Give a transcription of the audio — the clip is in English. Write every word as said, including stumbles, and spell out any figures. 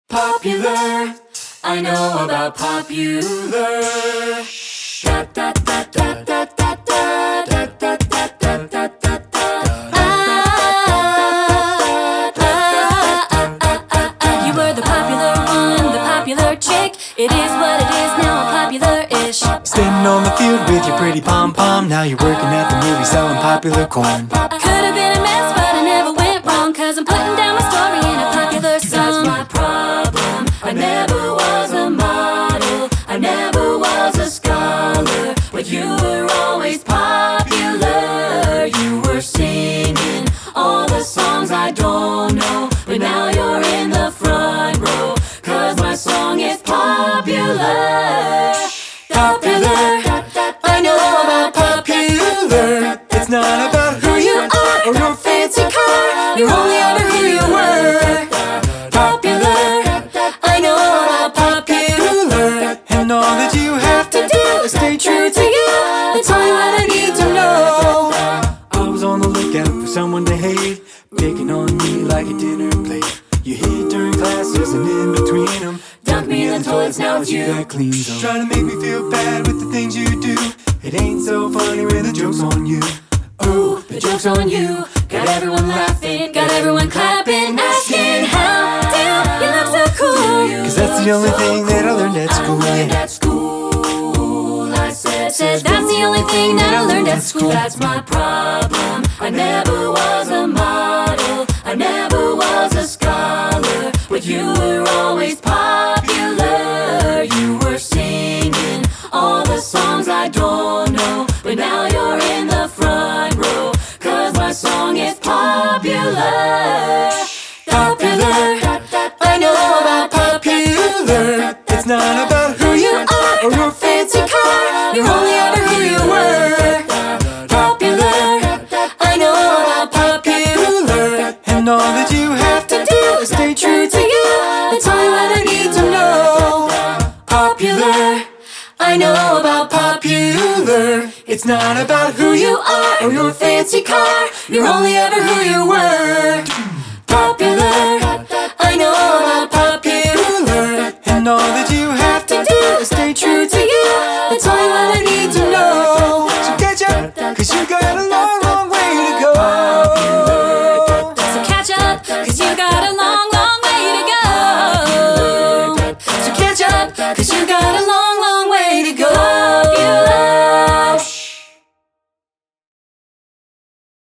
Popular, I know about popular. Da, da, da, da, da, da, da, da, da, da, da, da, da. You were the popular one, the popular chick. It is what it is now, popular-ish. Standing on the field with your pretty pom-pom. Now you're working at the movie selling popular corn. Could've been a mess, but I never went wrong, 'cause I'm putting down my story in a popular song. That's my problem, I never was a model, I never was a scholar, but you were always popular. You were singing all the songs I don't know, but now you're in the front row, 'cause my song is popular. Popular, I know about popular. It's not about Who you are or your fancy car, you're only ever who you were. Popular, I know about popular. And all that you have to do is stay true to you. That's all you ever need to know. I was on the lookout for someone to hate, picking on me like a dinner plate. You hid during classes and in between them, Dunk me in the toilets, now it's you. that cleans them. Trying to make me feel bad with the things you do. It ain't so funny when the joke's on you. Ooh, the joke's on you. Got everyone laughing, got everyone clapping, asking how do you look so cool. 'Cause that's the only thing that I learned at school. I learned at school, I said, said that's the only thing that I learned at school. That's my problem, I never was a model, I never was a scholar, but you were always popular. You were singing all the songs I don't know, but now you're in the front row, 'cause my song is popular. Popular, I know about popular. It's not about Who you are or your fancy car, you're only ever who you were. Popular, I know about popular. And all that you have to do is stay true to you. That's all you ever need to know. Popular, I know about popular. It's not about Who you are or your fancy car, you're only ever who you were.